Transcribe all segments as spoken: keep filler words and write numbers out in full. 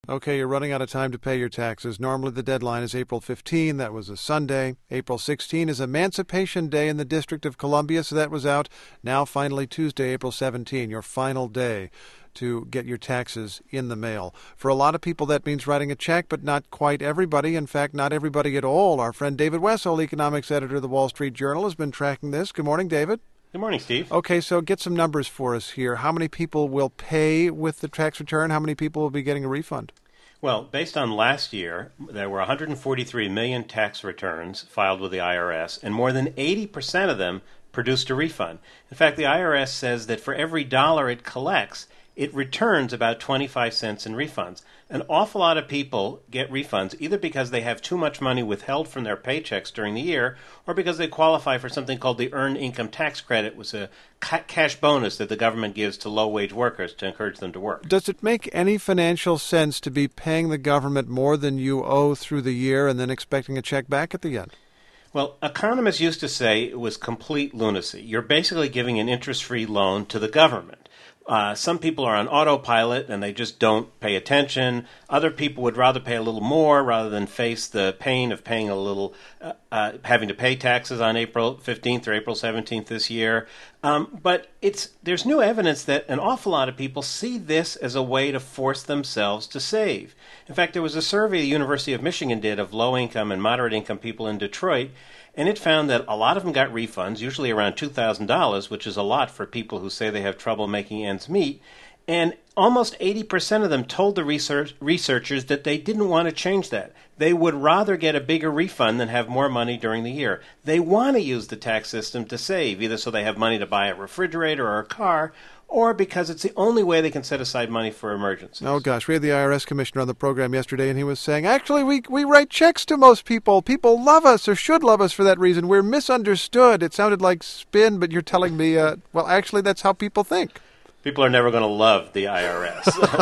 Okay, you're running out of time to pay your taxes. Normally the deadline is April fifteenth. That was a Sunday. April sixteenth is Emancipation Day in the District of Columbia, so that was out. Now finally Tuesday, April seventeenth, your final day to get your taxes in the mail. For a lot of people, that means writing a check, but not quite everybody. In fact, not everybody at all. Our friend David Wessel, economics editor of the Wall Street Journal, has been tracking this. Good morning, David. Good morning, Steve. Okay, so get some numbers for us here. How many people will pay with the tax return? How many people will be getting a refund? Well, based on last year, there were one hundred forty-three million tax returns filed with the I R S, and more than eighty percent of them produced a refund. In fact, the I R S says that for every dollar it collects, it returns about twenty-five cents in refunds. An awful lot of people get refunds either because they have too much money withheld from their paychecks during the year or because they qualify for something called the Earned Income Tax Credit, which is a ca- cash bonus that the government gives to low-wage workers to encourage them to work. Does it make any financial sense to be paying the government more than you owe through the year and then expecting a check back at the end? Well, economists used to say it was complete lunacy. You're basically giving an interest-free loan to the government. Uh, some people are on autopilot and they just don't pay attention. Other people would rather pay a little more rather than face the pain of paying a little, uh, uh, having to pay taxes on April fifteenth or April seventeenth this year. Um, but it's there's new evidence that an awful lot of people see this as a way to force themselves to save. In fact, there was a survey the University of Michigan did of low-income and moderate-income people in Detroit, and it found that a lot of them got refunds, usually around two thousand dollars, which is a lot for people who say they have trouble making ends meet. And almost eighty percent of them told the research, researchers that they didn't want to change that. They would rather get a bigger refund than have more money during the year. They want to use the tax system to save, either so they have money to buy a refrigerator or a car, or because it's the only way they can set aside money for emergencies. Oh, gosh. We had the I R S commissioner on the program yesterday, and he was saying, actually, we we write checks to most people. People love us or should love us for that reason. We're misunderstood. It sounded like spin, but you're telling me, uh, well, actually, that's how people think. People are never going to love the I R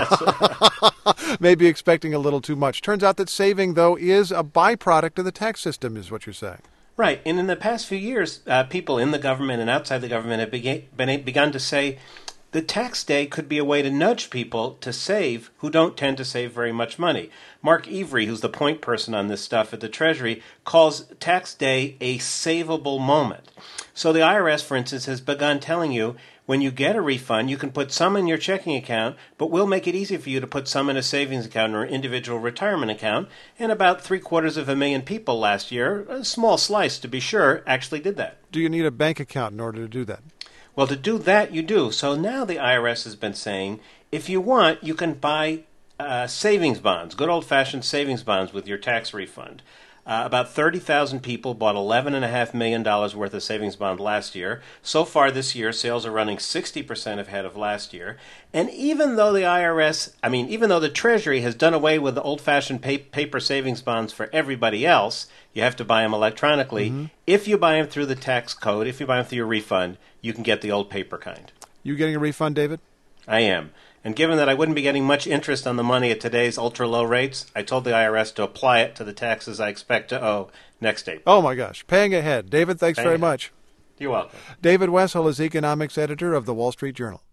S. Maybe expecting a little too much. Turns out that saving, though, is a byproduct of the tax system, is what you're saying. Right. And in the past few years, uh, people in the government and outside the government have bega- been, begun to say, the tax day could be a way to nudge people to save who don't tend to save very much money. Mark Avery, who's the point person on this stuff at the Treasury, calls tax day a savable moment. So the I R S, for instance, has begun telling you when you get a refund, you can put some in your checking account, but we'll make it easy for you to put some in a savings account or individual retirement account. And about three quarters of a million people last year, a small slice to be sure, actually did that. Do you need a bank account in order to do that? Well, to do that, you do. So now the I R S has been saying, if you want, you can buy uh, savings bonds, good old-fashioned savings bonds with your tax refund. Uh, about thirty thousand people bought eleven point five million dollars worth of savings bond last year. So far this year, sales are running sixty percent ahead of last year. And even though the I R S, I mean, even though the Treasury has done away with the old-fashioned pa- paper savings bonds for everybody else, you have to buy them electronically. Mm-hmm. If you buy them through the tax code, if you buy them through your refund, you can get the old paper kind. You getting a refund, David? I am. And given that I wouldn't be getting much interest on the money at today's ultra-low rates, I told the I R S to apply it to the taxes I expect to owe next April. Oh, my gosh. Paying ahead. David, thanks Paying very ahead. much. You're welcome. David Wessel is economics editor of the Wall Street Journal.